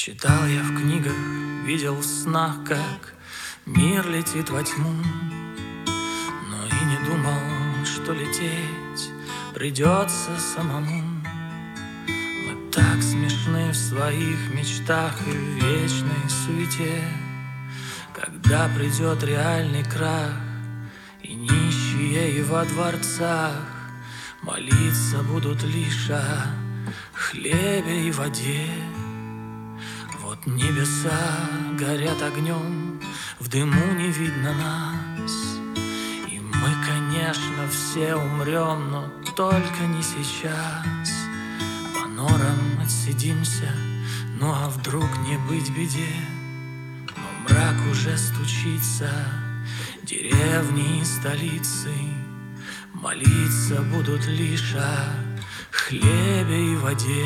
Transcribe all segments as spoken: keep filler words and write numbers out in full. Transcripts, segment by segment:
Читал я в книгах, видел в снах, как мир летит во тьму, но и не думал, что лететь придется самому. Мы так смешны в своих мечтах и в вечной суете. Когда придет реальный крах, и нищие и во дворцах молиться будут лишь о хлебе и воде. Вот небеса горят огнем, в дыму не видно нас, и мы, конечно, все умрем, но только не сейчас. По норам отсидимся, ну а вдруг не быть беде. Но мрак уже стучится, деревни и столицы молиться будут лишь о хлебе и воде.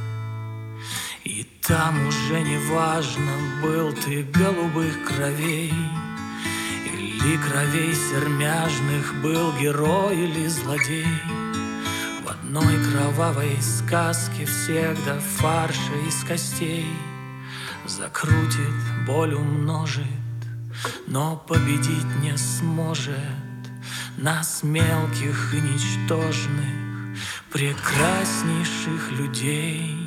И там уже не важно, был ты голубых кровей или кровей сермяжных, был герой или злодей. В одной кровавой сказке всегда фарша из костей. Закрутит, боль умножит, но победить не сможет нас, мелких и ничтожных, прекраснейших людей.